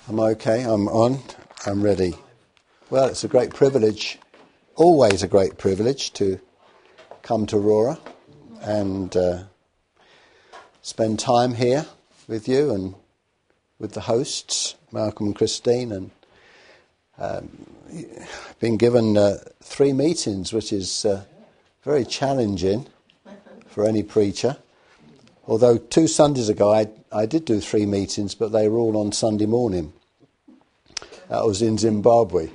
I'm okay, I'm on, I'm ready. Well, it's a great privilege, always a great privilege to come to Aurora and spend time here with you and with the hosts, Malcolm and Christine, and been given 3 meetings, which is very challenging for any preacher. Although 2 Sundays ago I did do 3 meetings, but they were all on Sunday morning. That was in Zimbabwe.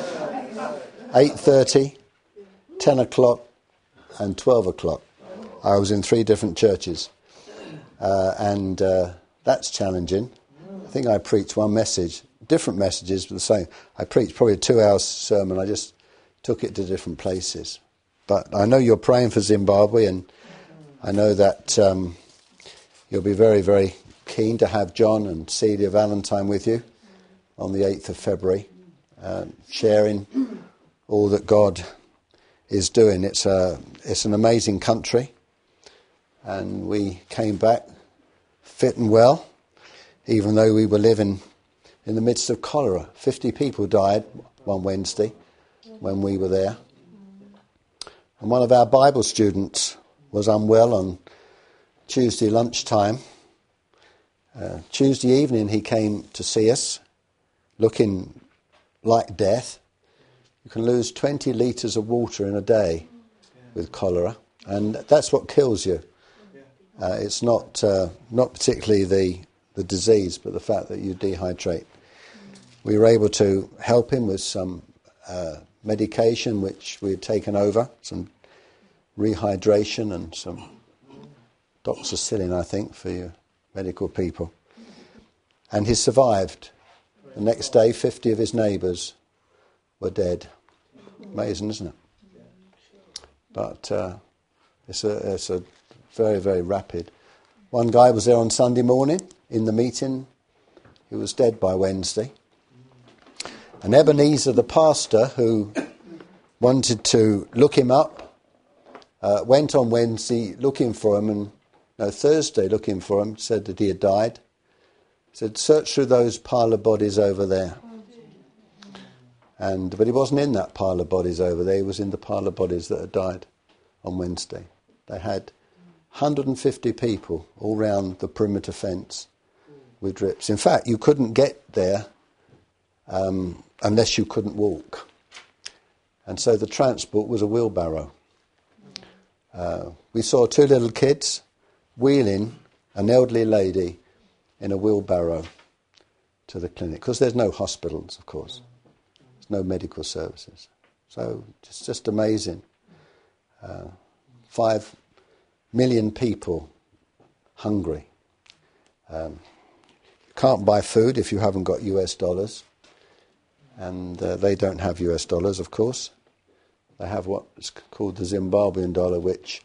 8:30, 10 o'clock and 12 o'clock. I was in 3 different churches. And that's challenging. I think I preached one message, different messages, but the same. I preached probably a 2-hour sermon. I just took it to different places. But I know you're praying for Zimbabwe, and I know that you'll be very, very keen to have John and Celia Valentine with you on the 8th of February, sharing all that God is doing. It's an amazing country, and we came back fit and well, even though we were living in the midst of cholera. 50 people died one Wednesday when we were there. And one of our Bible students was unwell on Tuesday lunchtime. Tuesday evening he came to see us, looking like death. You can lose 20 litres of water in a day with cholera, and that's what kills you. It's not particularly the disease, but the fact that you dehydrate. We were able to help him with some medication which we had taken over, some rehydration and some doxycycline, I think, for you medical people. And he survived. The next day, 50 of his neighbours were dead. Amazing, isn't it? But it's a very, very rapid. One guy was there on Sunday morning in the meeting. He was dead by Wednesday. And Ebenezer, the pastor, who wanted to look him up, went on Wednesday looking for him, and Thursday looking for him, said that he had died. Said, search through those pile of bodies over there. But he wasn't in that pile of bodies over there. He was in the pile of bodies that had died on Wednesday. They had 150 people all round the perimeter fence with drips. In fact, you couldn't get there unless you couldn't walk. And so the transport was a wheelbarrow. We saw 2 little kids wheeling an elderly lady in a wheelbarrow to the clinic, because there's no hospitals, of course. There's no medical services. So it's just amazing. 5 million people hungry. You can't buy food if you haven't got US dollars. And they don't have US dollars, of course. They have what's called the Zimbabwean dollar, which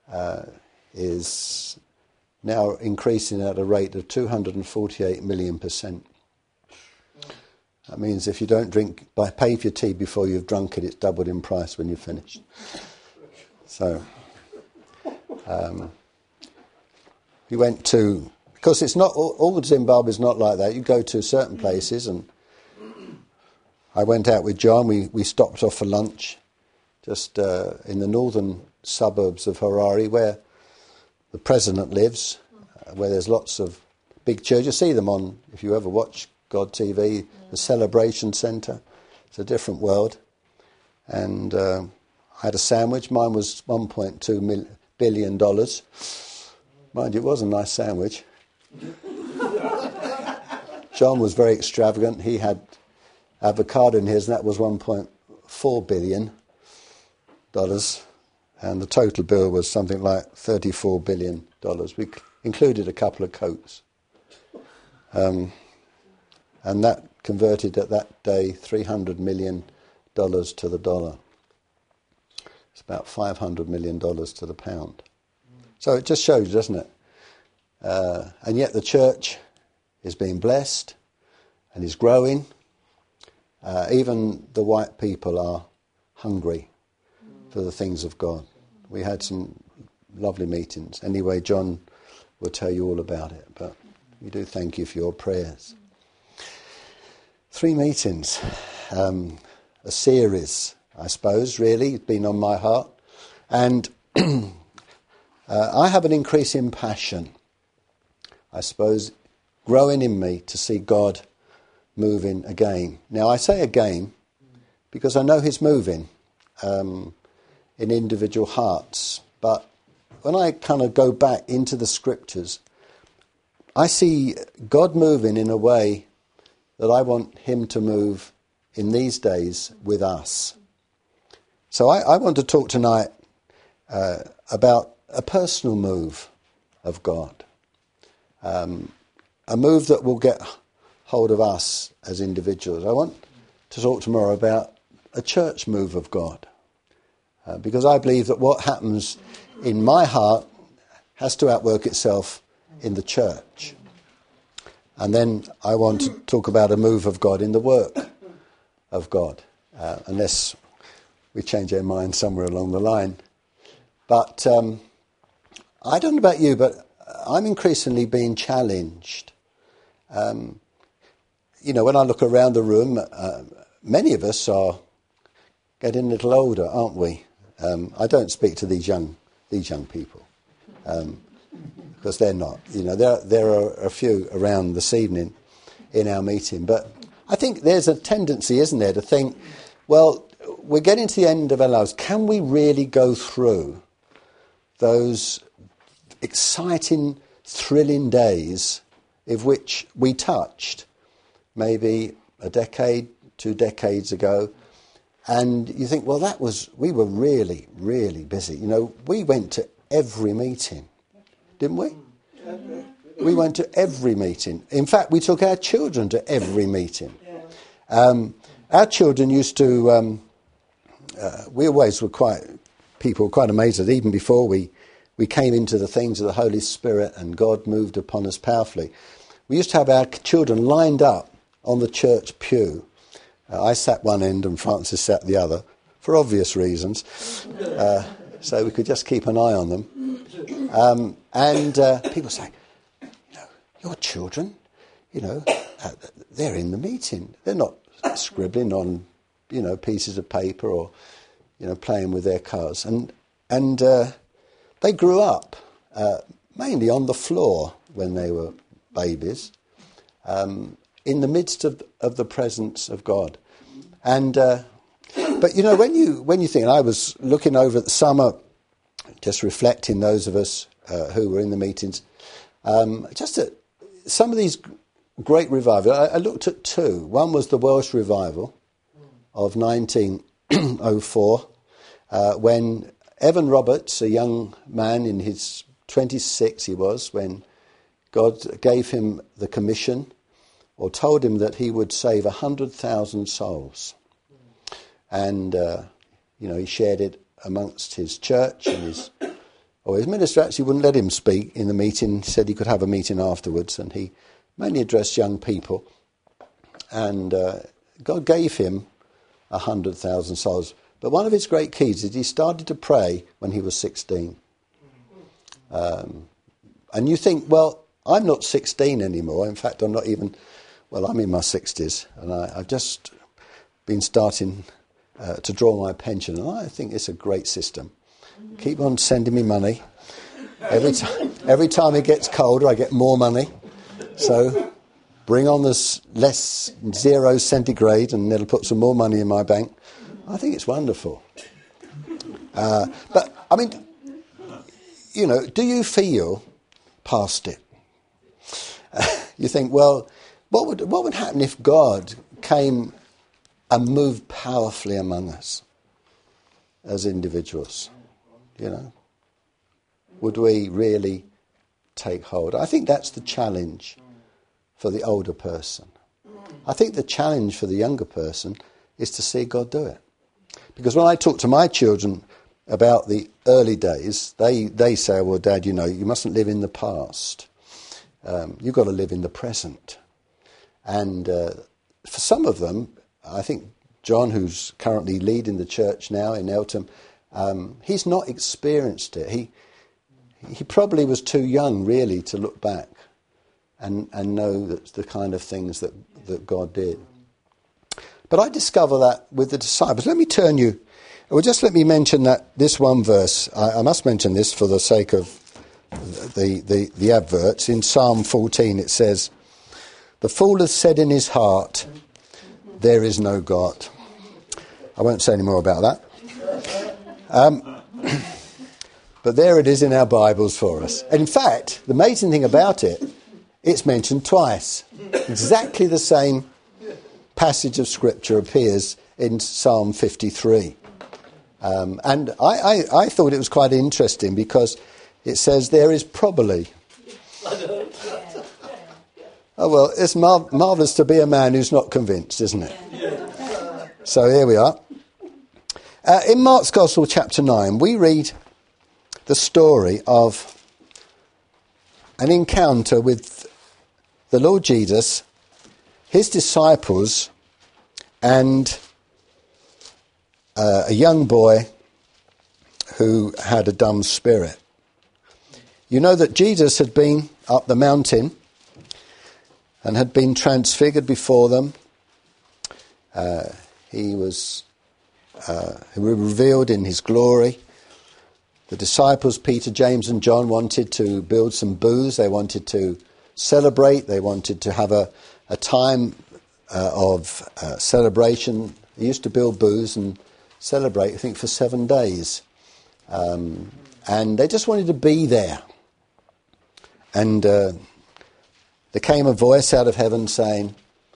is now increasing at a rate of 248 million%. That means if you don't pay for your tea before you've drunk it, it's doubled in price when you've finished. So we went to, because it's not all of Zimbabwe is not like that. You go to certain places, and I went out with John. We stopped off for lunch just in the northern suburbs of Harare, where the president lives, where there's lots of big churches. You see them on, if you ever watch God TV, the Celebration Centre. It's a different world. And I had a sandwich. Mine was $1.2 billion. Mind you, it was a nice sandwich. John was very extravagant. He had avocado in his, and that was $1.4 billion. And the total bill was something like $34 billion. We included a couple of Cokes. And that converted at that day $300 million to the dollar. It's about $500 million to the pound. So it just shows, doesn't it? And yet the church is being blessed and is growing. Even the white people are hungry for the things of God. We had some lovely meetings. Anyway, John will tell you all about it, but we do thank you for your prayers. 3 meetings, a series, I suppose, really, it's been on my heart. And I have an increase in passion, I suppose, growing in me to see God moving again. Now, I say again because I know he's moving in individual hearts. But when I kind of go back into the scriptures, I see God moving in a way that I want him to move in these days with us. So I want to talk tonight about a personal move of God. A move that will get hold of us as individuals. I want to talk tomorrow about a church move of God. Because I believe that what happens in my heart has to outwork itself in the church. And then I want to talk about a move of God in the work of God, unless we change our mind somewhere along the line. But I don't know about you, but I'm increasingly being challenged. When I look around the room, many of us are getting a little older, aren't we? I don't speak to these young people. Because they're not. There are a few around this evening in our meeting. But I think there's a tendency, isn't there, to think, well, we're getting to the end of our lives. Can we really go through those exciting, thrilling days of which we touched maybe a decade, 2 decades ago? And you think, well, we were really, really busy. We went to every meeting. Didn't we? We went to every meeting. In fact, we took our children to every meeting. Our children used to... we always were quite amazed that even before we came into the things of the Holy Spirit and God moved upon us powerfully, we used to have our children lined up on the church pew. I sat one end and Francis sat the other, for obvious reasons, so we could just keep an eye on them. And people say, your children, they're in the meeting. They're not scribbling on, pieces of paper or, playing with their cars. And they grew up mainly on the floor when they were babies, in the midst of the presence of God. And but when you think, and I was looking over at the summer, just reflecting those of us who were in the meetings, just at some of these great revivals. I looked at 2. One was the Welsh revival of 1904, when Evan Roberts, a young man in his 26 he was, when God gave him the commission or told him that he would save 100,000 souls. And, he shared it amongst his church and his minister actually wouldn't let him speak in the meeting. He said he could have a meeting afterwards, and he mainly addressed young people. And God gave him 100,000 souls. But one of his great keys is he started to pray when he was 16. And you think, well, I'm not 16 anymore. In fact, I'm not even, I'm in my 60s, and I've just been starting to draw my pension, and I think it's a great system. Keep on sending me money. Every time it gets colder, I get more money. So bring on this less 0 centigrade, and it'll put some more money in my bank. I think it's wonderful. But I mean, do you feel past it? You think, well, what would happen if God came and moved powerfully among us as individuals? Would we really take hold? I think that's the challenge for the older person. I think the challenge for the younger person is to see God do it. Because when I talk to my children about the early days, they say, well, Dad, you mustn't live in the past. You've got to live in the present. And for some of them, I think John, who's currently leading the church now in Eltham, he's not experienced it. He probably was too young, really, to look back and know that the kind of things that God did. But I discover that with the disciples. Let me mention that this one verse. I must mention this for the sake of the adverts. In Psalm 14 it says, "The fool has said in his heart, there is no God." I won't say any more about that. But there it is in our Bibles for us. And in fact, the amazing thing about it, it's mentioned twice. Exactly the same passage of Scripture appears in Psalm 53. And I thought it was quite interesting because it says there is probably. Oh, well, it's marvellous to be a man who's not convinced, isn't it? So here we are. In Mark's Gospel, chapter 9, we read the story of an encounter with the Lord Jesus, his disciples, and a young boy who had a dumb spirit. You know that Jesus had been up the mountain and had been transfigured before them. He was revealed in his glory. The disciples, Peter, James and John, wanted to build some booths. They wanted to celebrate. They wanted to have a time of celebration. They used to build booths and celebrate, I think, for 7 days. And they just wanted to be there. And there came a voice out of heaven saying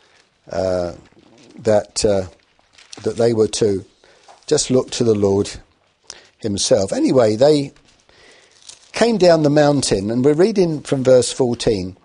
that they were to just look to the Lord himself. Anyway, they came down the mountain, and we're reading from verse 14.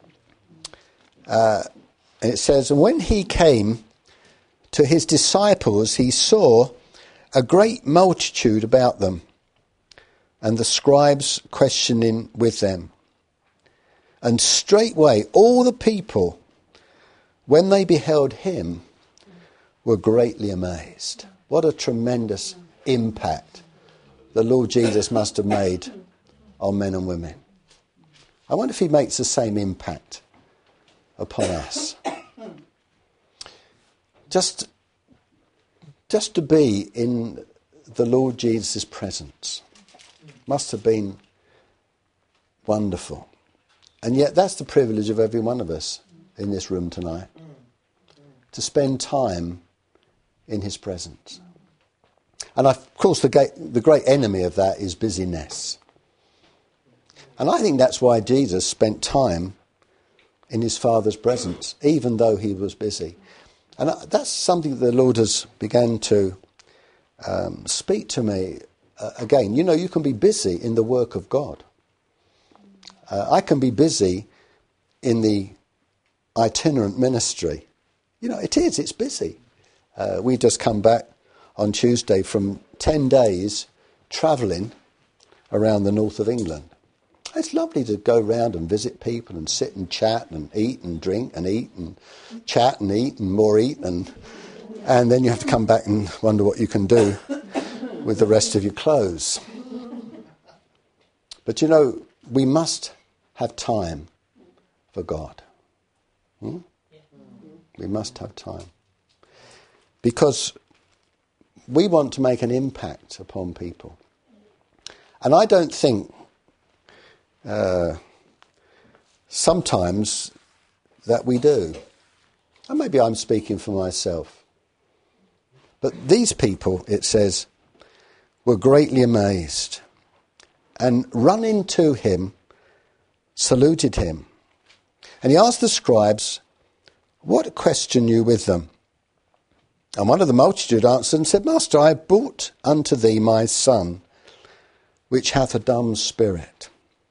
And it says, "And when he came to his disciples, he saw a great multitude about them, and the scribes questioning with them. And straightway all the people, when they beheld him, were greatly amazed." What a tremendous impact the Lord Jesus must have made on men and women. I wonder if he makes the same impact upon us. Just to be in the Lord Jesus' presence must have been wonderful. And yet that's the privilege of every one of us in this room tonight, to spend time in his presence. And of course the great enemy of that is busyness. And I think that's why Jesus spent time in his Father's presence, even though he was busy. And that's something that the Lord has begun to speak to me again. You know, you can be busy in the work of God. I can be busy in the itinerant ministry. You know, it's busy. We've just come back on Tuesday from 10 days travelling around the north of England. It's lovely to go round and visit people and sit and chat and eat and drink and eat and chat and eat and more eat, and then you have to come back and wonder what you can do with the rest of your clothes. But you know, we must have time for God. We must have time. Because we want to make an impact upon people. And I don't think sometimes that we do. And maybe I'm speaking for myself. But these people, it says, were greatly amazed, and running to him, saluted him. And he asked the scribes, "What question you with them?" And one of the multitude answered and said, "Master, I have brought unto thee my son, which hath a dumb spirit.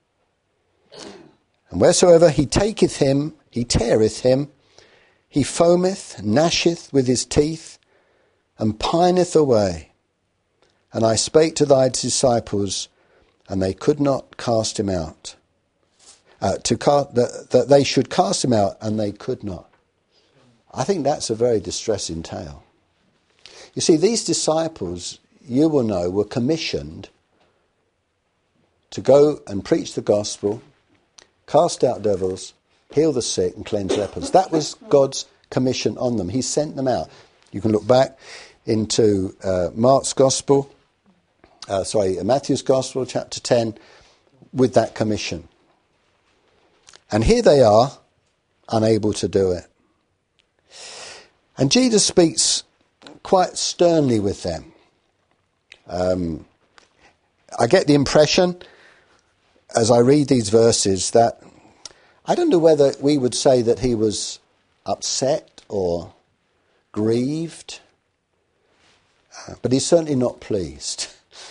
And wheresoever he taketh him, he teareth him. He foameth, gnasheth with his teeth, and pineth away. And I spake to thy disciples, and they could not cast him out. That they should cast him out, and they could not." I think that's a very distressing tale. You see, these disciples, you will know, were commissioned to go and preach the gospel, cast out devils, heal the sick and cleanse lepers. That was God's commission on them. He sent them out. You can look back into Matthew's Gospel, chapter 10, with that commission. And here they are, unable to do it. And Jesus speaks quite sternly with them. I get the impression, as I read these verses, that I don't know whether we would say that he was upset or grieved, but he's certainly not pleased.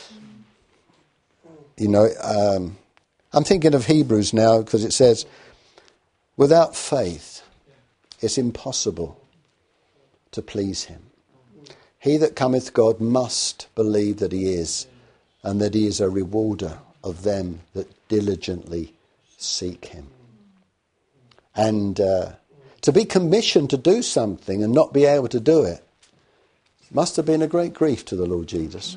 You know, I'm thinking of Hebrews now, because it says, without faith, it's impossible to please him. He that cometh to God must believe that he is, and that he is a rewarder of them that diligently seek him. And to be commissioned to do something and not be able to do it must have been a great grief to the Lord Jesus.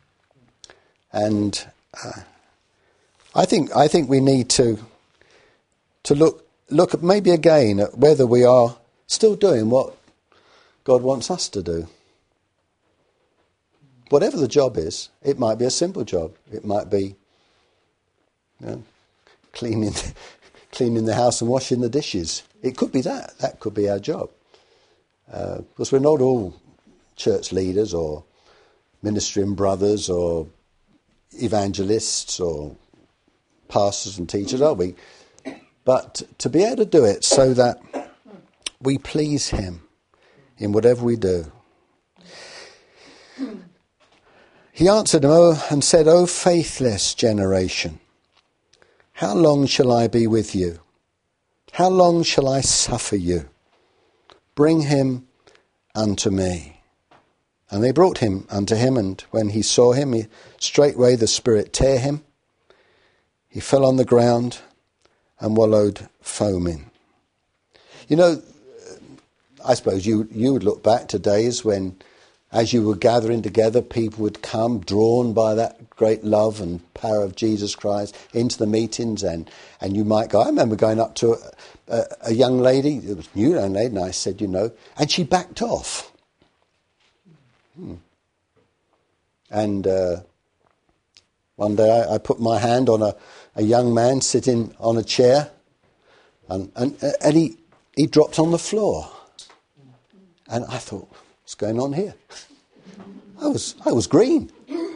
And I think we need to look at maybe again at whether we are still doing what God wants us to do. Whatever the job is, it might be a simple job. It might be cleaning the house and washing the dishes. It could be that. That could be our job. Because we're not all church leaders or ministering brothers or evangelists or pastors and teachers, are we? But to be able to do it so that we please him in whatever we do. He answered him and said, O faithless generation, how long shall I be with you? How long shall I suffer you? Bring him unto me. And they brought him unto him, and when he saw him, straightway the spirit tare him. He fell on the ground and wallowed foaming. You know, I suppose you would look back to days when, as you were gathering together, people would come drawn by that great love and power of Jesus Christ into the meetings, and you might go. I remember going up to a young lady, it was a new young lady, and I said, and she backed off. And one day I put my hand on a young man sitting on a chair, and he dropped on the floor. And I thought, what's going on here? I was green.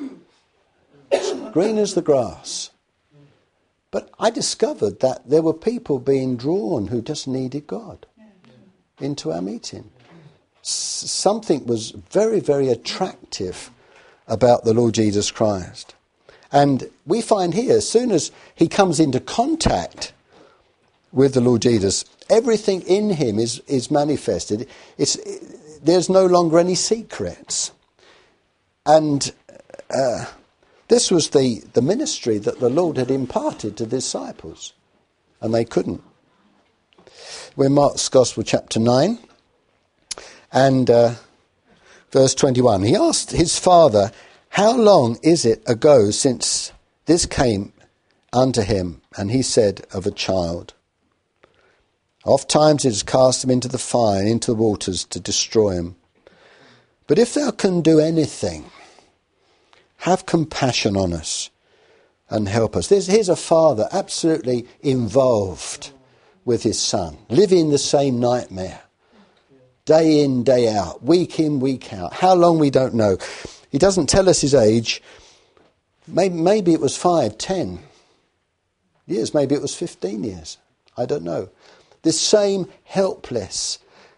Green as the grass. But I discovered that there were people being drawn who just needed God into our meeting. Something was very, very attractive about the Lord Jesus Christ. And we find here, as soon as he comes into contact with the Lord Jesus, everything in him is manifested. There's no longer any secrets. And this was the ministry that the Lord had imparted to the disciples, and they couldn't. We're in Mark's Gospel, chapter 9, and verse 21. He asked his father, how long is it ago since this came unto him? And he said, of a child. Oft times it has cast him into the fire and into the waters to destroy him. But if thou can do anything, have compassion on us and help us. Here's a father absolutely involved with his son, living the same nightmare, day in, day out, week in, week out. How long, we don't know. He doesn't tell us his age. Maybe it was 5, 10 years. Maybe it was 15 years. I don't know. This same helpless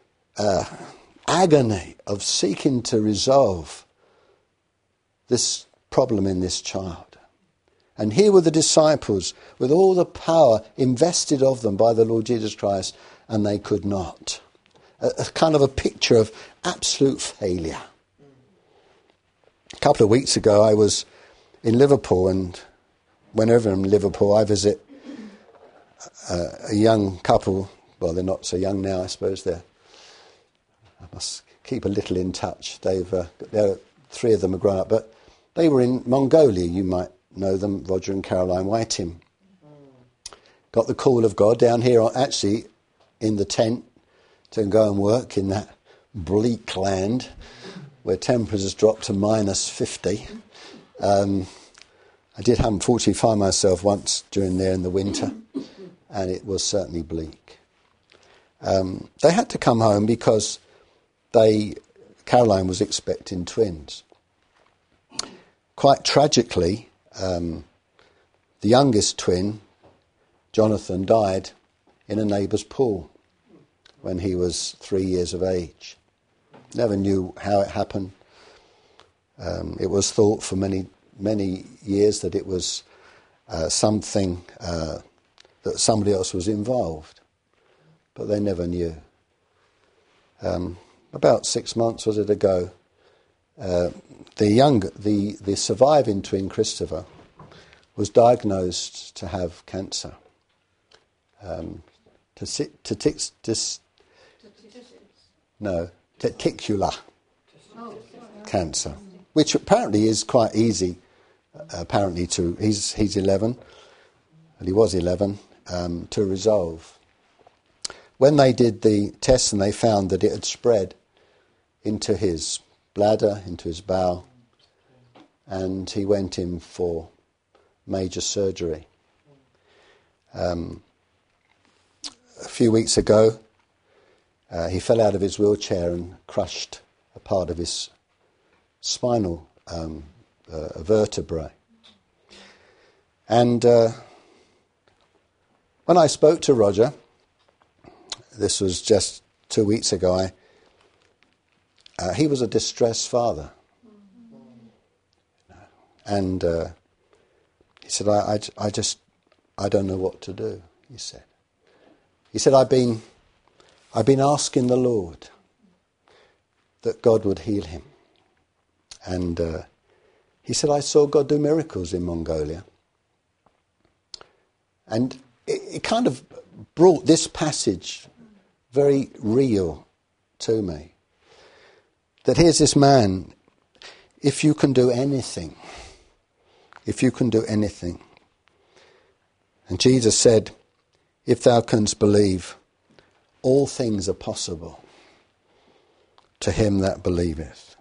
agony of seeking to resolve this problem in this child. And here were the disciples with all the power invested of them by the Lord Jesus Christ, and they could not. A kind of a picture of absolute failure. A couple of weeks ago I was in Liverpool, and whenever I'm in Liverpool I visit a young couple. Well, they're not so young now, I suppose. I must keep a little in touch. Three of them are grown up, but they were in Mongolia. You might know them, Roger and Caroline Whiting. Got the call of God down here, actually in the tent, to go and work in that bleak land where temperatures dropped to -50. I did unfortunately find myself once during there in the winter, and it was certainly bleak. They had to come home because Caroline was expecting twins. Quite tragically, the youngest twin, Jonathan, died in a neighbour's pool when he was 3 years of age. Never knew how it happened. It was thought for many years that it was something that somebody else was involved, but they never knew. About 6 months was it ago, the surviving twin Christopher was diagnosed to have cancer, testicular cancer, which apparently is quite easy. Apparently, he's 11, and he was 11, to resolve. When they did the test and they found that it had spread into his bladder, into his bowel, and he went in for major surgery. A few weeks ago, he fell out of his wheelchair and crushed a part of his spinal vertebrae. And when I spoke to Roger, this was just 2 weeks ago, he was a distressed father. And he said, I don't know what to do, he said. He said, I've been asking the Lord that God would heal him. And he said, I saw God do miracles in Mongolia. And it kind of brought this passage very real to me. That here's this man, if you can do anything, and Jesus said, if thou canst believe, all things are possible to him that believeth.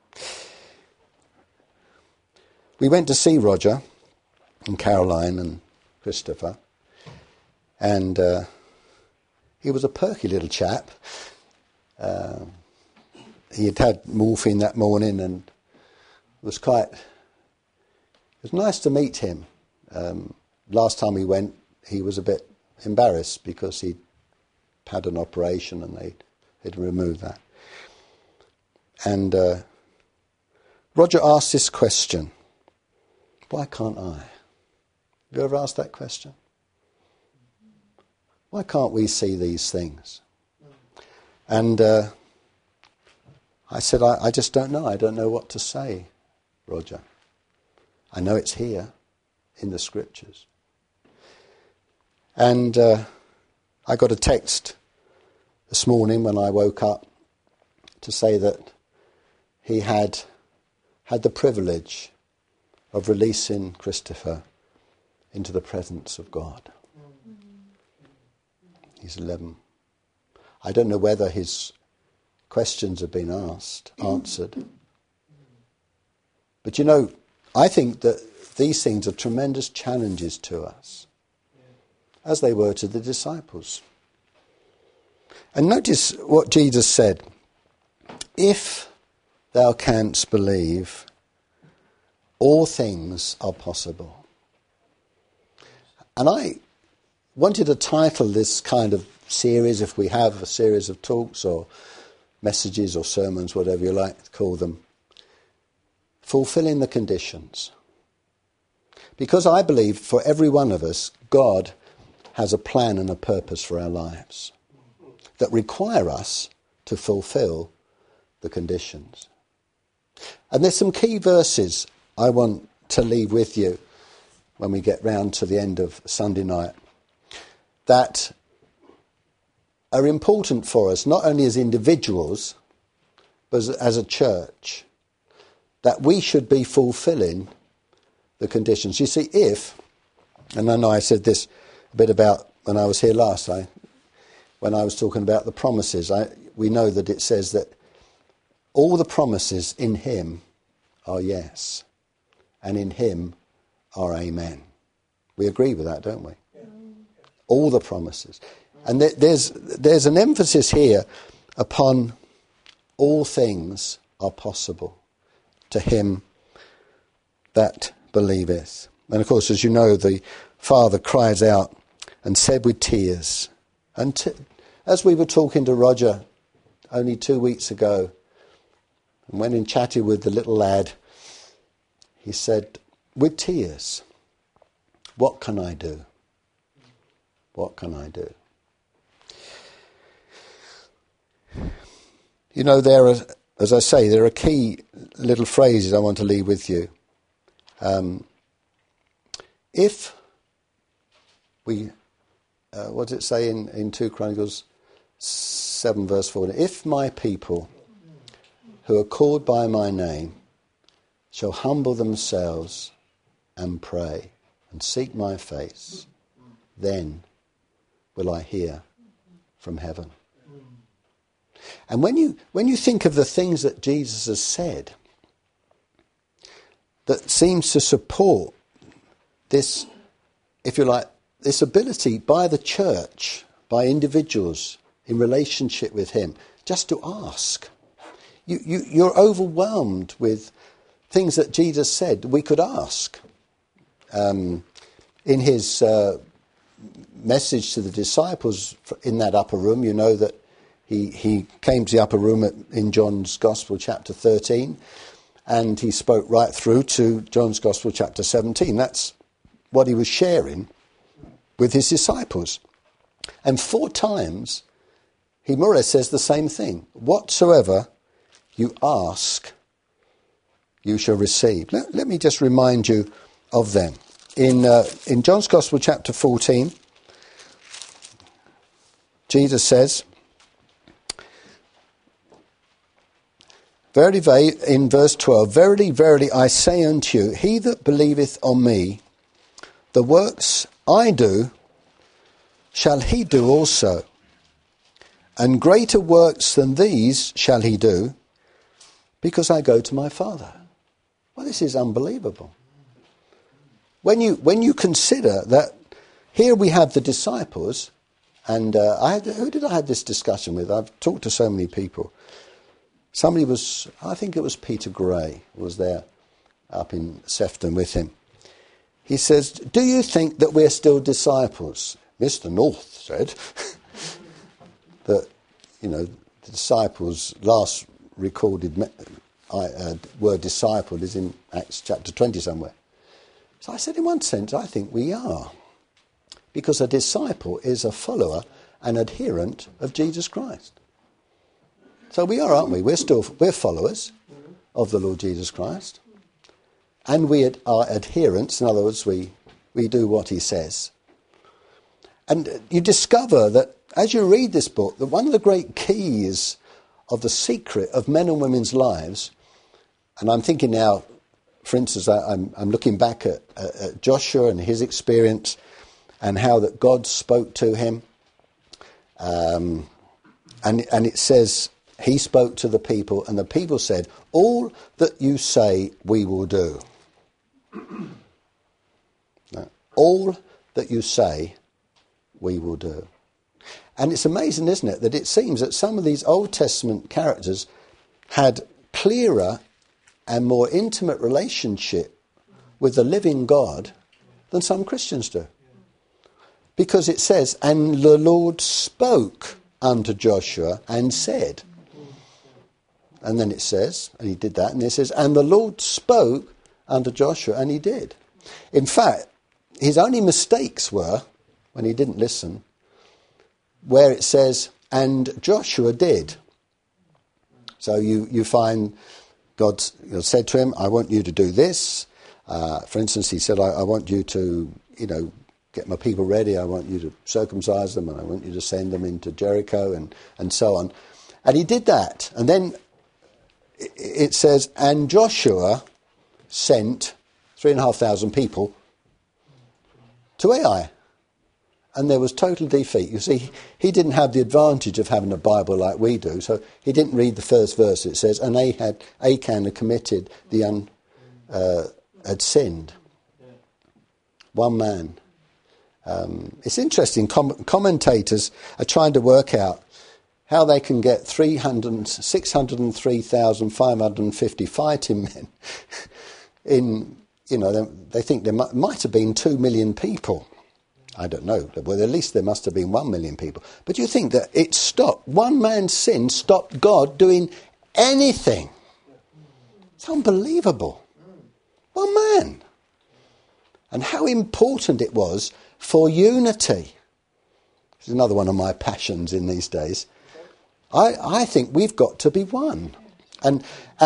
We went to see Roger and Caroline and Christopher, and he was a perky little chap. He had had morphine that morning, and it was nice to meet him. Last time we went, he was a bit embarrassed because he'd had an operation and they'd removed that. And Roger asked this question, why can't I? Have you ever asked that question? Why can't we see these things? And I said, I just don't know. I don't know what to say, Roger. I know it's here in the scriptures. And I got a text this morning when I woke up to say that he had the privilege of releasing Christopher into the presence of God. He's 11. I don't know whether his questions have been answered. But you know, I think that these things are tremendous challenges to us, as they were to the disciples. And notice what Jesus said. If thou canst believe, all things are possible. And I wanted to title this kind of series, if we have a series of talks or messages or sermons, whatever you like to call them, Fulfilling the Conditions. Because I believe for every one of us, God has a plan and a purpose for our lives that require us to fulfill the conditions. And there's some key verses I want to leave with you when we get round to the end of Sunday night that are important for us, not only as individuals, but as a church, that we should be fulfilling the conditions. You see, and I know I said this a bit about when I was here last, when I was talking about the promises, we know that it says that all the promises in him are yes, and in him are amen. We agree with that, don't we? Yeah. All the promises. And there's an emphasis here upon all things are possible to him that believeth. And of course, as you know, the Father cries out and said with tears, and as we were talking to Roger only 2 weeks ago, and went and chatted with the little lad, he said, with tears, what can I do? What can I do? You know, there are, as I say, there are key little phrases I want to leave with you. If we, what does it say in 2 Chronicles 7 verse 4? If my people who are called by my name shall humble themselves and pray and seek my face, then will I hear from heaven. And when you think of the things that Jesus has said that seems to support this, if you like, this ability by the church, by individuals in relationship with him, just to ask. You're overwhelmed with things that Jesus said we could ask. In his message to the disciples in that upper room, you know that he came to the upper room in John's Gospel chapter 13, and he spoke right through to John's Gospel chapter 17. That's what he was sharing with his disciples. And 4 times he more or less says the same thing. Whatsoever you ask, you shall receive. Let me just remind you of them. In John's Gospel chapter 14, Jesus says, verily, in verse 12, verily, verily, I say unto you, he that believeth on me, the works I do, shall he do also. And greater works than these shall he do, because I go to my Father. Well, this is unbelievable. When you consider that here we have the disciples, and who did I have this discussion with? I've talked to so many people. Somebody was, I think it was Peter Gray, was there up in Sefton with him. He says, do you think that we're still disciples? Mr. North said that, you know, the disciples' last recorded word disciple is in Acts chapter 20 somewhere. So I said, in one sense, I think we are. Because a disciple is a follower, an adherent of Jesus Christ. So we are, aren't we? We're followers of the Lord Jesus Christ. And we are adherents. In other words, we do what he says. And you discover that as you read this book, that one of the great keys of the secret of men and women's lives, and I'm thinking now, for instance, I'm looking back at Joshua and his experience and how that God spoke to him. And it says, he spoke to the people, and the people said, all that you say we will do. No, all that you say we will do. And it's amazing, isn't it, that it seems that some of these Old Testament characters had clearer and more intimate relationship with the living God than some Christians do. Because it says, and the Lord spoke unto Joshua and said. And then it says, and he did that, and it says, and the Lord spoke unto Joshua, and he did. In fact, his only mistakes were, when he didn't listen, where it says, and Joshua did. So you find God said to him, I want you to do this. For instance, he said, I want you to, get my people ready. I want you to circumcise them, and I want you to send them into Jericho, and so on. And he did that. And then it says, and Joshua sent 3,500 people to Ai. and there was total defeat. You see, he didn't have the advantage of having a Bible like we do, so he didn't read the first verse. It says, and Achan had committed had sinned. One man. It's interesting, commentators are trying to work out how they can get 603,550 fighting men in, they think there might have been 2 million people. I don't know. Well, at least there must have been 1 million people. But you think that it stopped, one man's sin stopped God doing anything. It's unbelievable. One man. And how important it was for unity. This is another one of my passions in these days. I think we've got to be one. And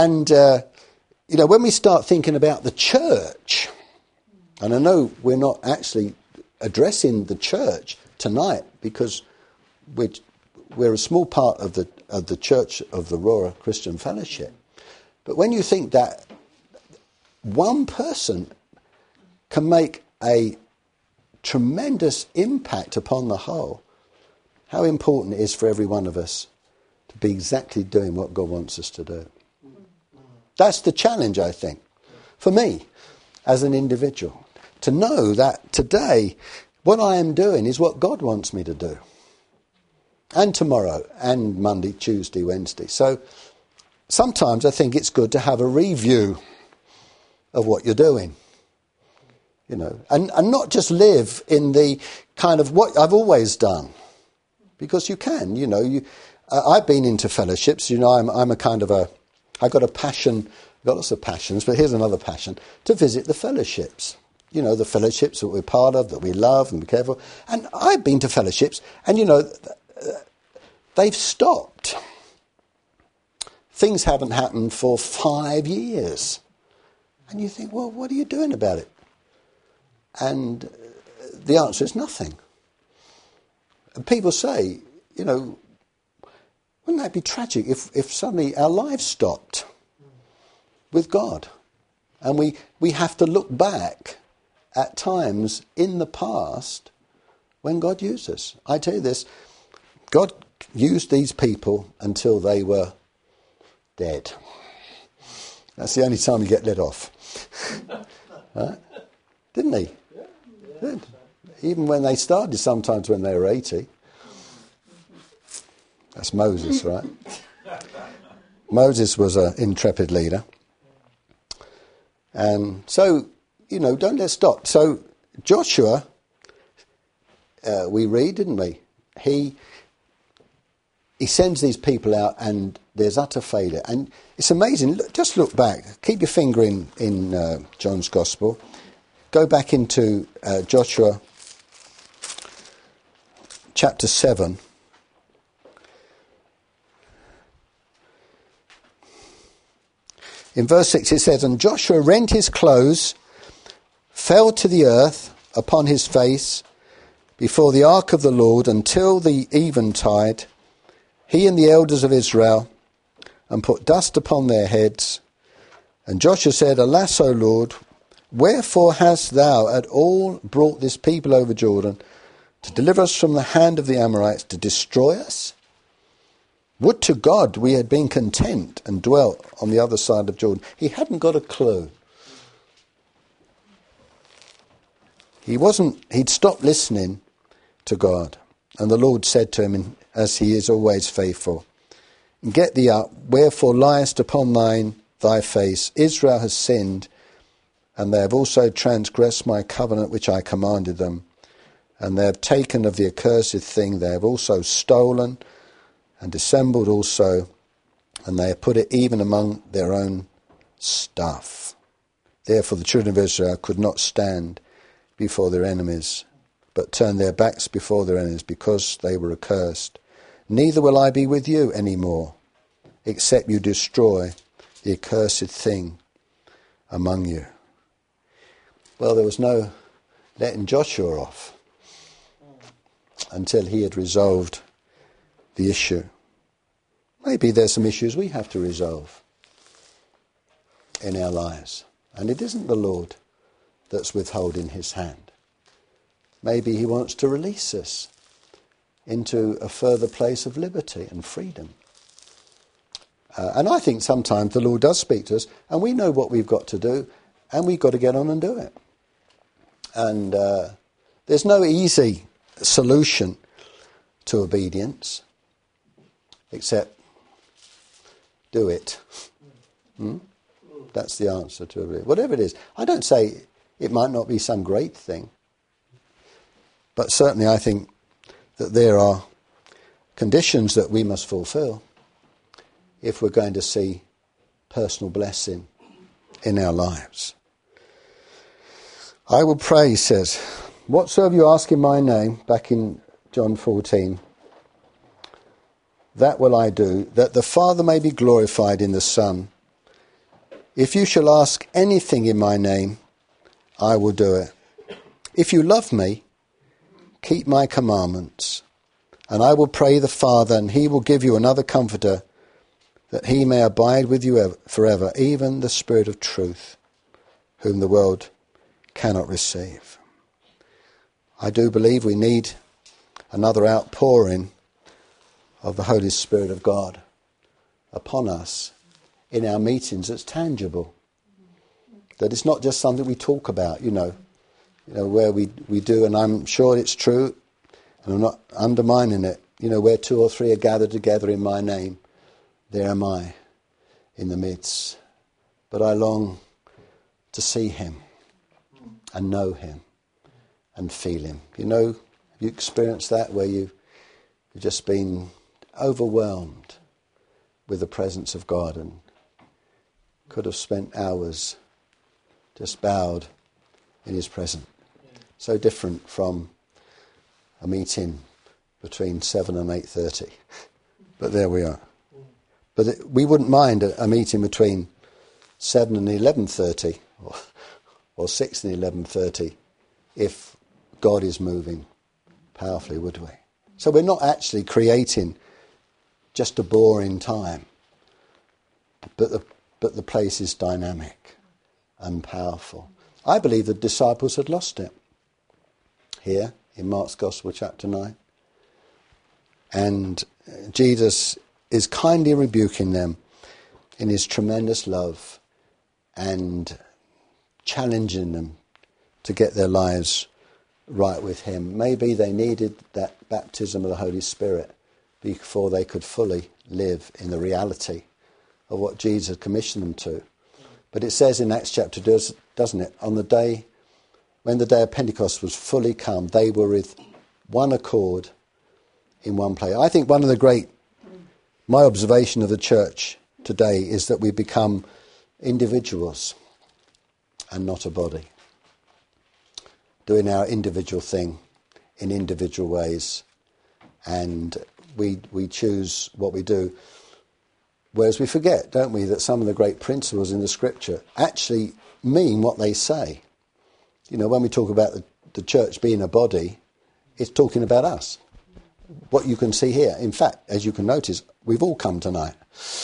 when we start thinking about the church, and I know we're not actually addressing the church tonight because we're a small part of the church of the Aurora Christian Fellowship. But when you think that one person can make a tremendous impact upon the whole, how important it is for every one of us to be exactly doing what God wants us to do. That's the challenge, I think, for me as an individual, to know that today what I am doing is what God wants me to do. And tomorrow, and Monday, Tuesday, Wednesday. So sometimes I think it's good to have a review of what you're doing. And not just live in the kind of what I've always done. Because you can, I've been into fellowships, I'm a kind of I've got a passion, I've got lots of passions, but here's another passion, to visit the fellowships. The fellowships that we're part of, that we love and be careful. And I've been to fellowships, and they've stopped. Things haven't happened for 5 years. And you think, well, what are you doing about it? And the answer is nothing. And people say, wouldn't that be tragic if suddenly our lives stopped with God? And we have to look back at times in the past when God used us. I tell you this, God used these people until they were dead. That's the only time you get let off. Right? Didn't he? Did. Even when they started, sometimes when they were 80. That's Moses, right? Moses was an intrepid leader. And so, don't let stop. So Joshua, we read, didn't we? He sends these people out and there's utter failure. And it's amazing. Just look back. Keep your finger in John's Gospel. Go back into Joshua chapter 7. In verse 6 it says, and Joshua rent his clothes, fell to the earth upon his face before the ark of the Lord until the eventide, he and the elders of Israel, and put dust upon their heads. And Joshua said, alas, O Lord, wherefore hast thou at all brought this people over Jordan to deliver us from the hand of the Amorites, to destroy us? Would to God we had been content and dwelt on the other side of Jordan. He hadn't got a clue. He'd stopped listening to God. And the Lord said to him, as he is always faithful, get thee up, wherefore liest upon thy face? Israel has sinned, and they have also transgressed my covenant which I commanded them. And they have taken of the accursed thing, they have also stolen, and dissembled also, and they have put it even among their own stuff. Therefore the children of Israel could not stand before their enemies, but turned their backs before their enemies, because they were accursed. Neither will I be with you any more, except you destroy the accursed thing among you. Well, there was no letting Joshua off until he had resolved the issue. Maybe there's some issues we have to resolve in our lives. And it isn't the Lord that's withholding his hand. maybe he wants to release us into a further place of liberty and freedom. And I think sometimes the Lord does speak to us, and we know what we've got to do, and we've got to get on and do it. And there's no easy solution to obedience, except do it. That's the answer to it. Whatever it is. I don't say it might not be some great thing, but certainly I think that there are conditions that we must fulfill if we're going to see personal blessing in our lives. I will pray, he says, whatsoever you ask in my name, back in John 14, that will I do, that the Father may be glorified in the Son. If you shall ask anything in my name, I will do it. If you love me, keep my commandments, and I will pray the Father, and he will give you another comforter, that he may abide with you forever, even the Spirit of truth, whom the world cannot receive. I do believe we need another outpouring of the Holy Spirit of God upon us in our meetings that's tangible. That it's not just something we talk about, where we do, and I'm sure it's true, and I'm not undermining it, where 2 or 3 are gathered together in my name, there am I in the midst. But I long to see him and know him and feel him. Have you experienced that where you've just been overwhelmed with the presence of God and could have spent hours just bowed in his presence? So different from a meeting between 7 and 8:30. But there we are. But we wouldn't mind a meeting between 7 and 11:30 or 6 and 11:30 if God is moving powerfully, would we? So we're not actually creating just a boring time, but the place is dynamic and powerful. I believe the disciples had lost it here in Mark's Gospel, chapter 9. And Jesus is kindly rebuking them in his tremendous love and challenging them to get their lives right with him. Maybe they needed that baptism of the Holy Spirit before they could fully live in the reality of what Jesus had commissioned them to. But it says in Acts chapter 2, doesn't it, on the day, when the day of Pentecost was fully come, they were with one accord in one place. I think my observation of the church today is that we become individuals and not a body, doing our individual thing in individual ways, and we choose what we do. Whereas we forget, don't we, that some of the great principles in the Scripture actually mean what they say. When we talk about the church being a body, it's talking about us. What you can see here, in fact, as you can notice, we've all come tonight.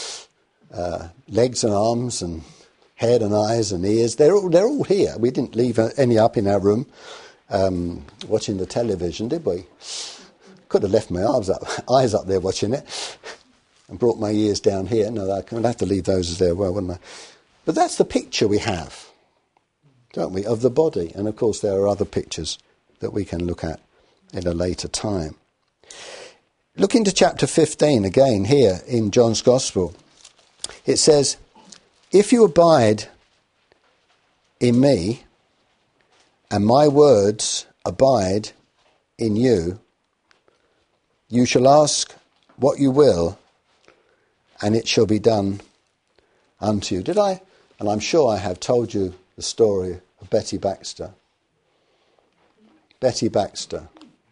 Legs and arms and head and eyes and ears, they're all here. We didn't leave any up in our room watching the television, did we? Could have left my eyes up there watching it and brought my ears down here. No, I'd have to leave those as they were, wouldn't I? But that's the picture we have, don't we, of the body. And, of course, there are other pictures that we can look at in a later time. Look into chapter 15 again here in John's Gospel. It says, if you abide in me and my words abide in you, you shall ask what you will, and it shall be done unto you. Did I? And I'm sure I have told you the story of Betty Baxter. Betty Baxter.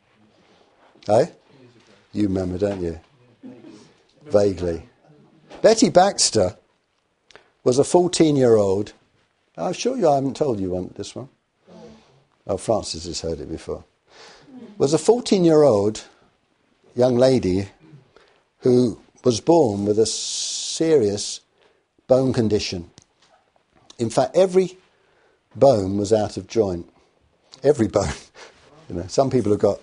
Eh? You remember, don't you? Vaguely. Betty Baxter was a 14-year-old. I'm sure I haven't told you this one. Oh, Francis has heard it before. Was a 14-year-old young lady who was born with a serious bone condition. In fact, every bone was out of joint. Every bone. You know, some people have got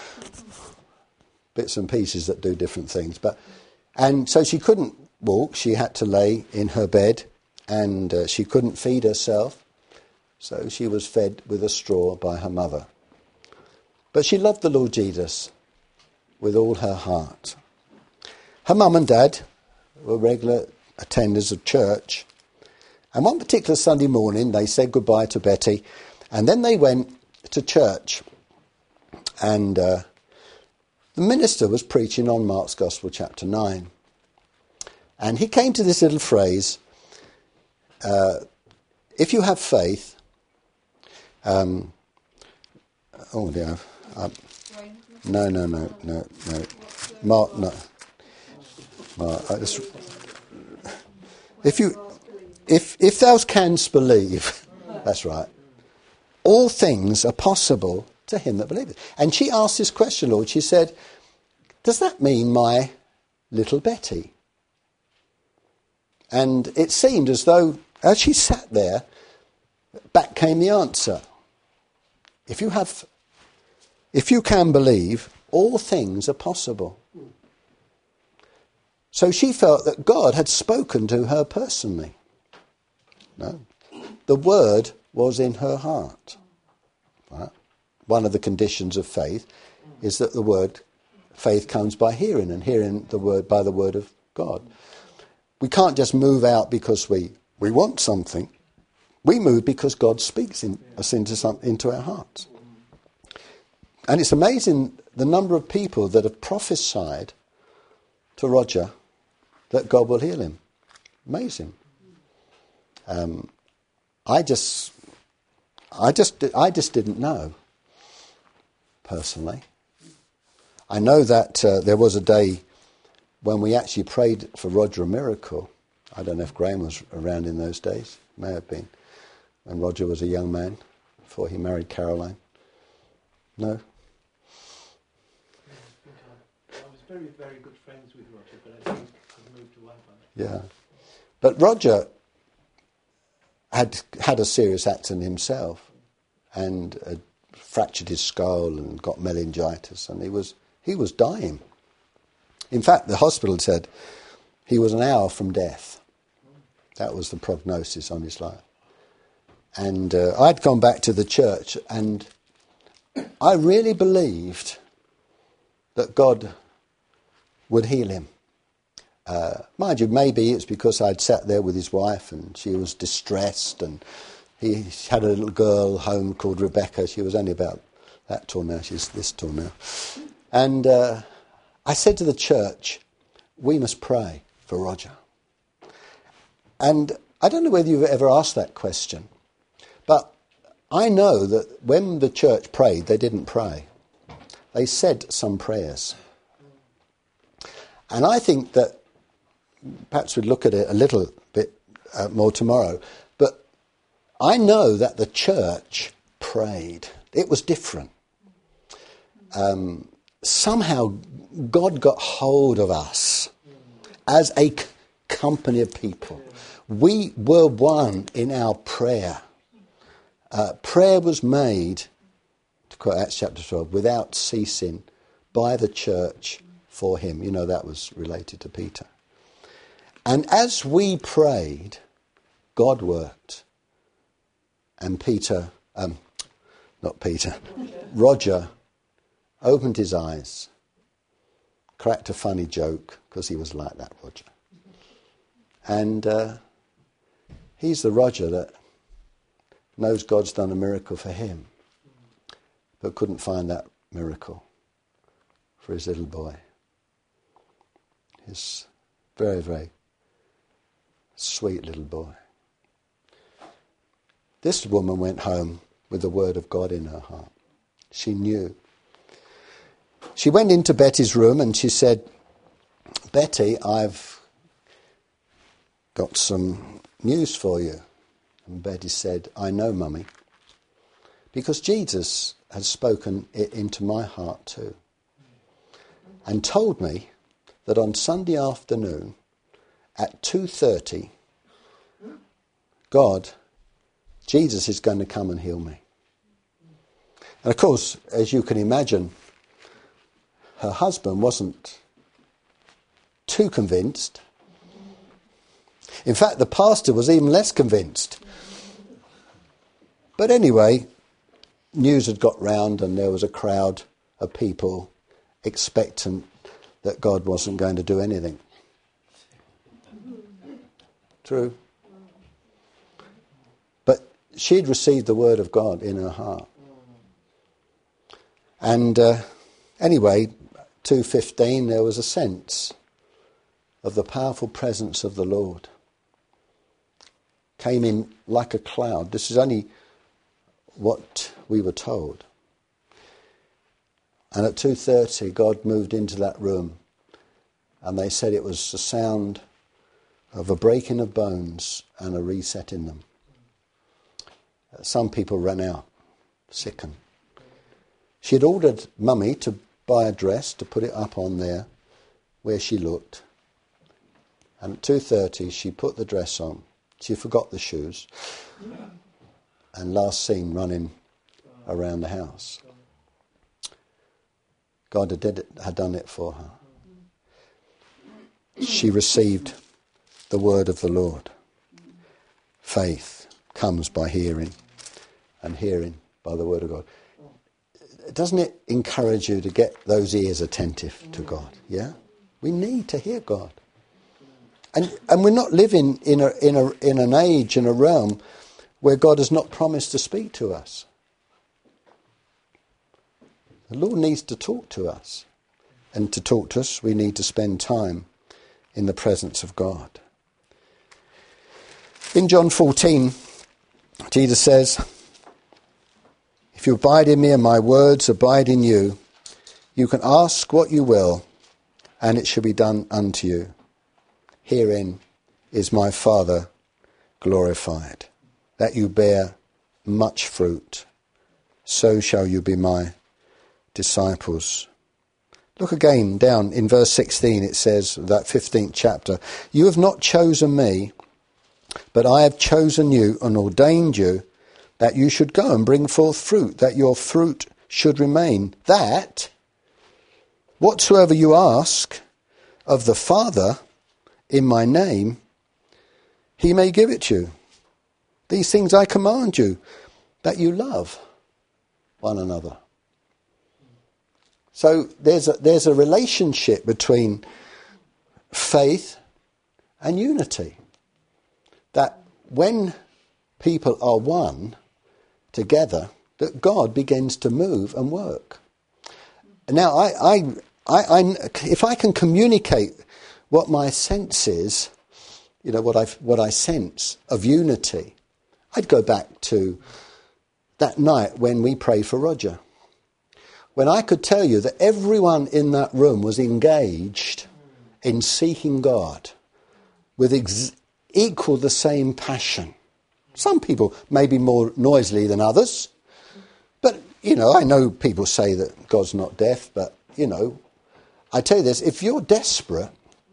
bits and pieces that do different things. And so she couldn't walk. She had to lay in her bed, and she couldn't feed herself. So she was fed with a straw by her mother. But she loved the Lord Jesus with all her heart. Her mum and dad were regular attenders of church. And one particular Sunday morning, they said goodbye to Betty, and then they went to church. And the minister was preaching on Mark's Gospel, chapter 9. And he came to this little phrase, if you have faith, no. Mark, no. Mark, if thou canst believe, that's right, all things are possible to him that believeth. And she asked this question, Lord, she said, does that mean my little Betty? And it seemed as though, as she sat there, back came the answer. If you can believe, all things are possible. So she felt that God had spoken to her personally. No, the word was in her heart. Right? One of the conditions of faith is that faith comes by hearing, and hearing the word by the word of God. We can't just move out because we want something. We move because God speaks us into our hearts. And it's amazing the number of people that have prophesied to Roger that God will heal him. Amazing. I just didn't know, personally. I know that there was a day when we actually prayed for Roger a miracle. I don't know if Graham was around in those days. May have been. When Roger was a young man, before he married Caroline. No? I was very, very good friends with Roger, but I think I've moved away from it. Yeah. But Roger had a serious accident himself and had fractured his skull and got meningitis, and he was dying. In fact, the hospital said he was an hour from death. That was the prognosis on his life. And I'd gone back to the church, and I really believed that God would heal him. Mind you, maybe it's because I'd sat there with his wife and she was distressed, and he had a little girl home called Rebecca. She was only about that tall now. She's this tall now. And I said to the church, we must pray for Roger. And I don't know whether you've ever asked that question, but I know that when the church prayed, they didn't pray. They said some prayers. And I think that perhaps we'd look at it a little bit more tomorrow, but I know that the church prayed. It was different. Somehow God got hold of us as a company of people. We were one in our prayer. Prayer was made, to quote Acts chapter 12, without ceasing by the church for him. You know, that was related to Peter. And as we prayed, God worked. And Roger opened his eyes, cracked a funny joke, because he was like that, Roger. And he's the Roger that knows God's done a miracle for him, but couldn't find that miracle for his little boy. His very, very sweet little boy. This woman went home with the word of God in her heart. She knew. She went into Betty's room and she said, Betty, I've got some news for you. And Betty said, I know, Mummy, because Jesus has spoken it into my heart too, and told me that on Sunday afternoon at 2:30, Jesus is going to come and heal me. And of course, as you can imagine, her husband wasn't too convinced. In fact, the pastor was even less convinced. But anyway, news had got round and there was a crowd of people expectant that God wasn't going to do anything. True. But she'd received the word of God in her heart. And anyway, 2:15, there was a sense of the powerful presence of the Lord. Came in like a cloud. This is only what we were told. And at 2:30, God moved into that room, and they said it was the sound of a breaking of bones and a reset in them. Some people ran out, sickened. She had ordered Mummy to buy a dress to put it up on there where she looked. And at 2:30, she put the dress on. She forgot the shoes. And last seen running around the house. God had done it for her. She received the word of the Lord. Faith comes by hearing, and hearing by the word of God. Doesn't it encourage you to get those ears attentive to God? Yeah? We need to hear God. And we're not living in an age, in a realm where God has not promised to speak to us. The Lord needs to talk to us. And to talk to us, we need to spend time in the presence of God. In John 14, Jesus says, "If you abide in me and my words abide in you, you can ask what you will, and it shall be done unto you. Herein is my Father glorified, that you bear much fruit. So shall you be my disciples." Look again down in verse 16, it says, that 15th chapter, "You have not chosen me, but I have chosen you and ordained you that you should go and bring forth fruit, that your fruit should remain, that whatsoever you ask of the Father in my name, he may give it you. These things I command you, that you love one another." So there's a relationship between faith and unity. That when people are one together, that God begins to move and work. Now, if I can communicate what my sense is, you know, what I sense of unity, I'd go back to that night when we prayed for Roger. When I could tell you that everyone in that room was engaged in seeking God with equal the same passion. Some people maybe more noisily than others. But, you know, I know people say that God's not deaf, but, you know, I tell you this, if you're desperate,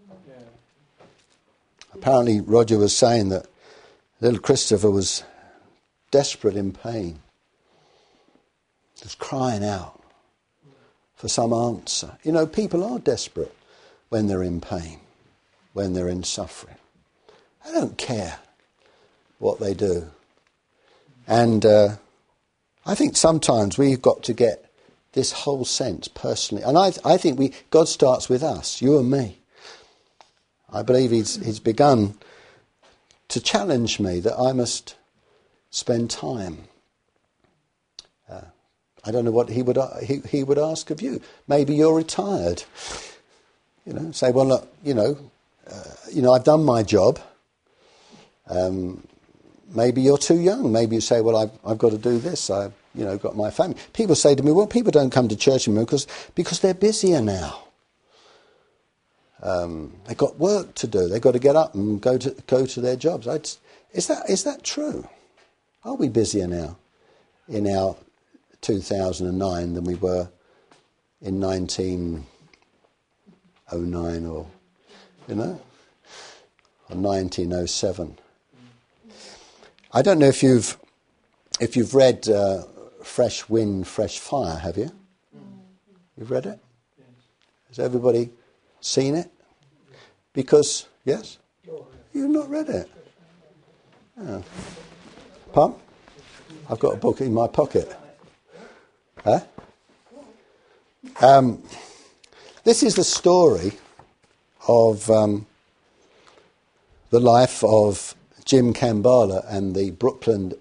apparently Roger was saying that little Christopher was desperate in pain, just crying out for some answer. You know, people are desperate when they're in pain, when they're in suffering. I don't care what they do. And I think sometimes we've got to get this whole sense personally. And I think God starts with us, you and me. I believe he's begun to challenge me that I must spend time. I don't know what he would ask of you. Maybe you're retired. You know, say, well, look, I've done my job. Maybe you're too young. Maybe you say, well, I've got to do this. I've got my family. People say to me, well, people don't come to church anymore because they're busier now. They've got work to do. They've got to get up and go to their jobs. Is that true? Are we busier now in our 2009 than we were in 1909 or 1907? I don't know if you've read Fresh Wind, Fresh Fire, have you? You've read it? Has everybody seen it? Because, yes? You've not read it? Oh. Pardon? I've got a book in my pocket. Huh? This is the story of the life of Jim Kambala and the Brooklyn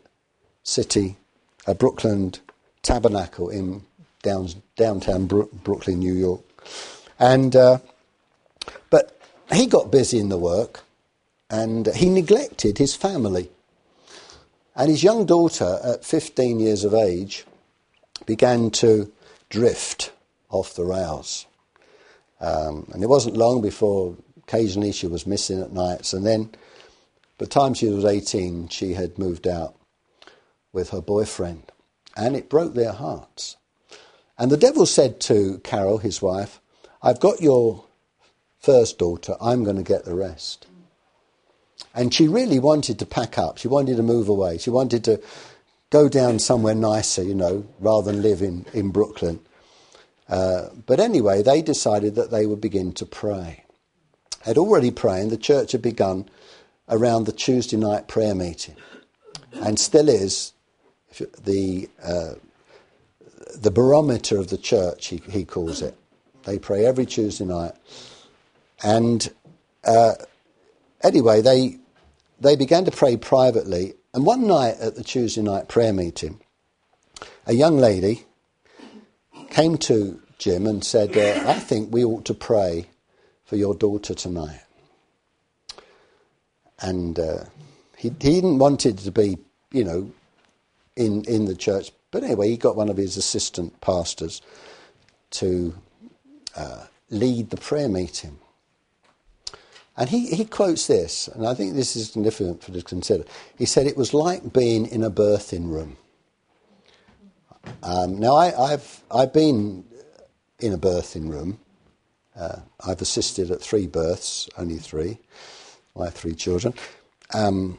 Tabernacle in downtown Brooklyn, New York. And but he got busy in the work, and he neglected his family. And his young daughter, at 15 years of age, began to drift off the rails. And it wasn't long before occasionally she was missing at nights. And then, by the time she was 18, she had moved out with her boyfriend. And it broke their hearts. And the devil said to Carol, his wife, I've got your first daughter, I'm going to get the rest. And she really wanted to pack up. She wanted to move away. She wanted to go down somewhere nicer, you know, rather than live in Brooklyn. But anyway, they decided that they would begin to pray. They'd already prayed. The church had begun around the Tuesday night prayer meeting. And still is the barometer of the church, he calls it. They pray every Tuesday night. And anyway, they began to pray privately. And one night at the Tuesday night prayer meeting, a young lady came to Jim and said, I think we ought to pray for your daughter tonight. And he didn't want it to be, you know, in the church. But anyway, he got one of his assistant pastors to lead the prayer meeting. And he quotes this, and I think this is significant for to consider. He said it was like being in a birthing room. Now, I've been in a birthing room. I've assisted at 3 births, only 3, my 3 children. And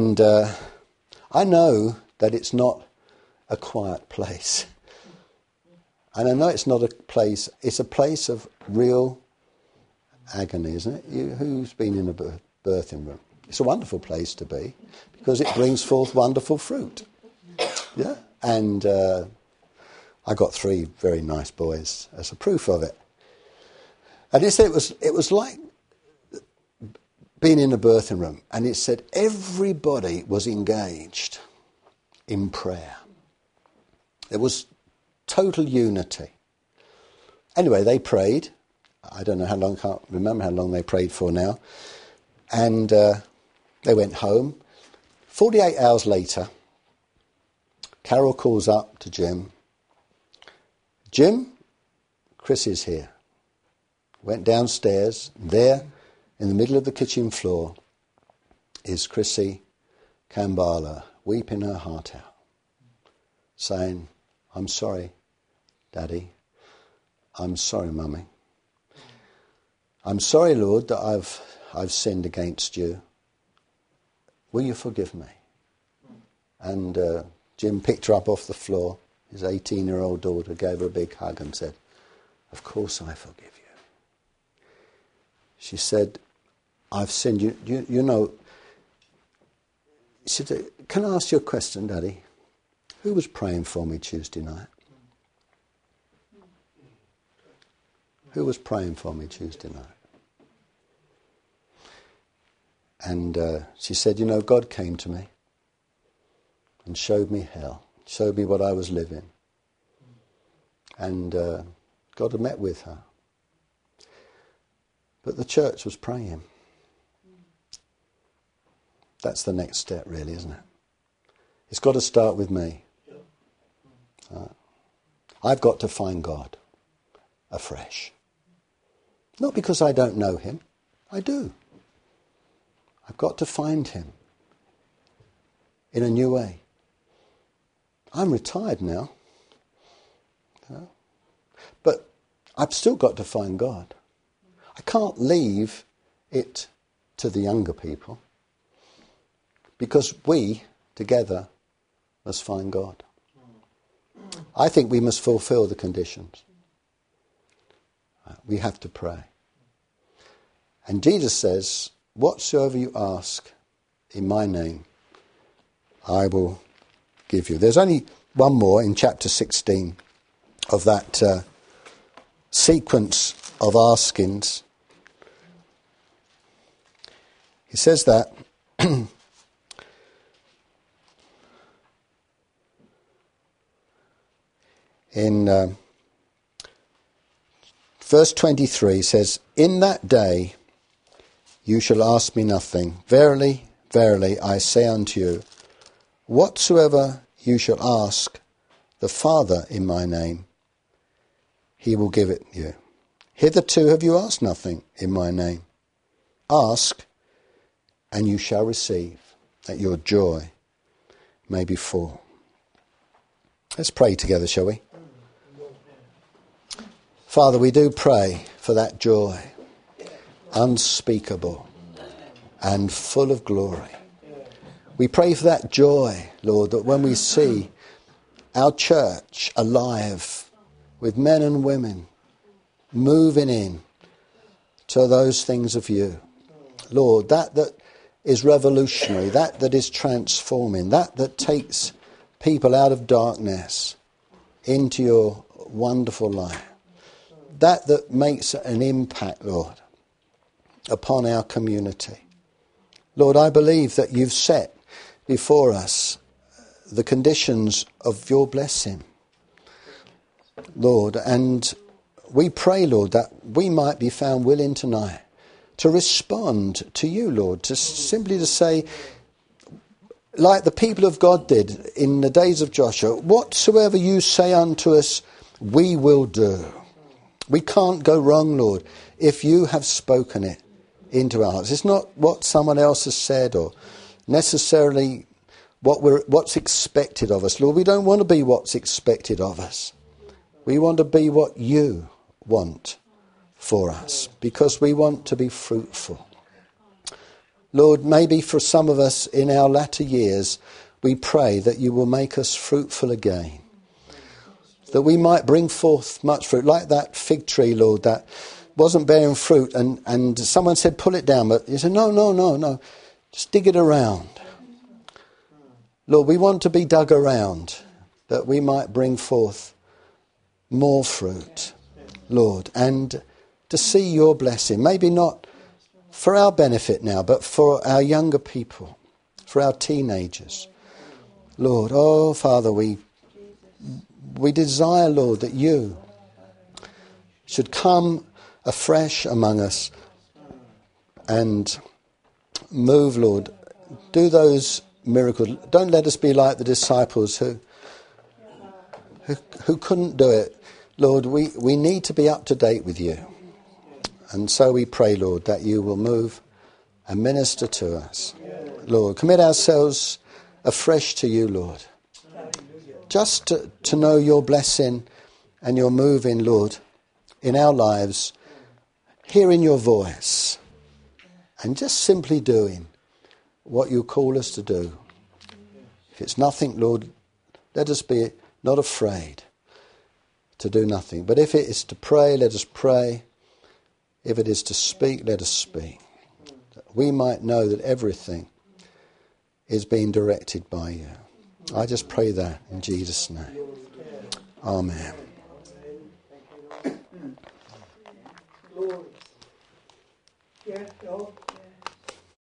I know that it's not a quiet place. And I know it's not a place, it's a place of real agony, isn't it? Who's been in a birthing room? It's a wonderful place to be because it brings forth wonderful fruit. Yeah, and I got 3 very nice boys as a proof of it. And he said it was like being in a birthing room, and it said everybody was engaged in prayer. There was total unity. Anyway, they prayed. I don't know how long, can't remember how long they prayed for now. And they went home. 48 hours later, Carol calls up to Jim. Jim, Chris is here. Went downstairs. There, in the middle of the kitchen floor, is Chrissy Kambala, weeping her heart out, saying, I'm sorry, Daddy. I'm sorry, Mummy. I'm sorry, Lord, that I've sinned against you. Will you forgive me? And Jim picked her up off the floor. His 18-year-old daughter gave her a big hug and said, of course I forgive you. She said, I've sinned. You know, she said, can I ask you a question, Daddy? Who was praying for me Tuesday night? Who was praying for me Tuesday night? And she said, you know, God came to me and showed me hell, showed me what I was living. And God had met with her. But the church was praying. That's the next step, really, isn't it? It's got to start with me. I've got to find God afresh. Not because I don't know him. I do. I've got to find him in a new way. I'm retired now. But I've still got to find God. I can't leave it to the younger people because we, together, must find God. I think we must fulfill the conditions. We have to pray. And Jesus says, whatsoever you ask in my name, I will give you. There's only one more in chapter 16 of that sequence of askings. He says that in verse 23 says, in that day you shall ask me nothing. Verily, verily, I say unto you, whatsoever you shall ask the Father in my name, he will give it you. Hitherto have you asked nothing in my name. Ask, and you shall receive, that your joy may be full. Let's pray together, shall we? Father, we do pray for that joy, unspeakable and full of glory. We pray for that joy, Lord, that when we see our church alive with men and women moving in to those things of you, Lord, that is revolutionary, that is transforming, that takes people out of darkness into your wonderful light, that makes an impact, Lord, upon our community. Lord, I believe that you've set before us the conditions of your blessing, Lord, and we pray, Lord, that we might be found willing tonight to respond to you, Lord, to simply to say, like the people of God did in the days of Joshua, whatsoever you say unto us, we will do. We can't go wrong, Lord, if you have spoken it into our hearts. It's not what someone else has said or necessarily what's expected of us. Lord, we don't want to be what's expected of us. We want to be what you want for us, because we want to be fruitful. Lord, maybe for some of us in our latter years, we pray that you will make us fruitful again, that we might bring forth much fruit, like that fig tree, Lord, that wasn't bearing fruit, and someone said, pull it down, but you said, no, just dig it around. Lord, we want to be dug around, that we might bring forth more fruit, Lord, and to see your blessing, maybe not for our benefit now, but for our younger people, for our teenagers. Lord, oh Father, we desire, Lord, that you should come afresh among us and move, Lord. Do those miracles. Don't let us be like the disciples who couldn't do it. Lord, we need to be up to date with you. And so we pray, Lord, that you will move and minister to us. Lord, commit ourselves afresh to you, Lord. Just to know your blessing and your moving, Lord, in our lives, hearing your voice, and just simply doing what you call us to do. If it's nothing, Lord, let us be not afraid to do nothing. But if it is to pray, let us pray. If it is to speak, let us speak. That we might know that everything is being directed by you. I just pray that in Jesus' name. Amen. Glory. Yes, Lord.